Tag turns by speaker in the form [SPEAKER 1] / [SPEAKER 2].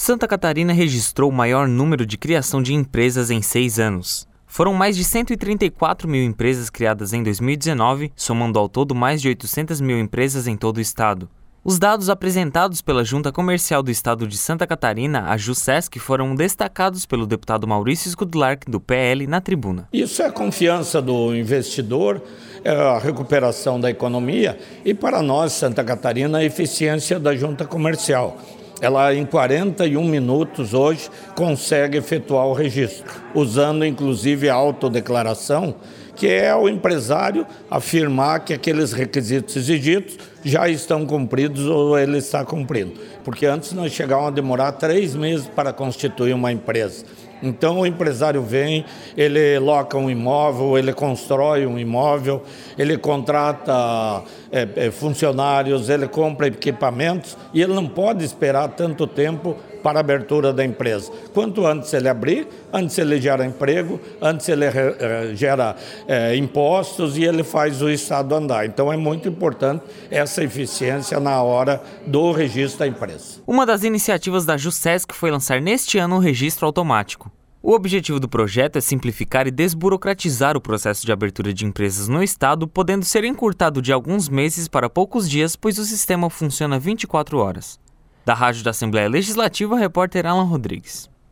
[SPEAKER 1] Santa Catarina registrou o maior número de criação de empresas em 6 anos. Foram mais de 134 mil empresas criadas em 2019, somando ao todo mais de 800 mil empresas em todo o estado. Os dados apresentados pela Junta Comercial do Estado de Santa Catarina, a JUSESC, foram destacados pelo deputado Maurício Skudlark, do PL, na tribuna.
[SPEAKER 2] Isso é a confiança do investidor, é a recuperação da economia e, para nós, Santa Catarina, a eficiência da Junta Comercial. Ela, em 41 minutos, hoje, consegue efetuar o registro, usando, inclusive, a autodeclaração, que é o empresário afirmar que aqueles requisitos exigidos já estão cumpridos ou ele está cumprindo. Porque antes nós chegávamos a demorar 3 meses para constituir uma empresa. Então o empresário vem, ele loca um imóvel, ele constrói um imóvel, ele contrata funcionários, ele compra equipamentos e ele não pode esperar tanto tempo para a abertura da empresa. Quanto antes ele abrir, antes ele gera emprego, antes ele gera impostos e ele faz o Estado andar. Então é muito importante essa eficiência na hora do registro da empresa.
[SPEAKER 1] Uma das iniciativas da JUSESC foi lançar neste ano o registro automático. O objetivo do projeto é simplificar e desburocratizar o processo de abertura de empresas no estado, podendo ser encurtado de alguns meses para poucos dias, pois o sistema funciona 24 horas. Da Rádio da Assembleia Legislativa, repórter Alan Rodrigues.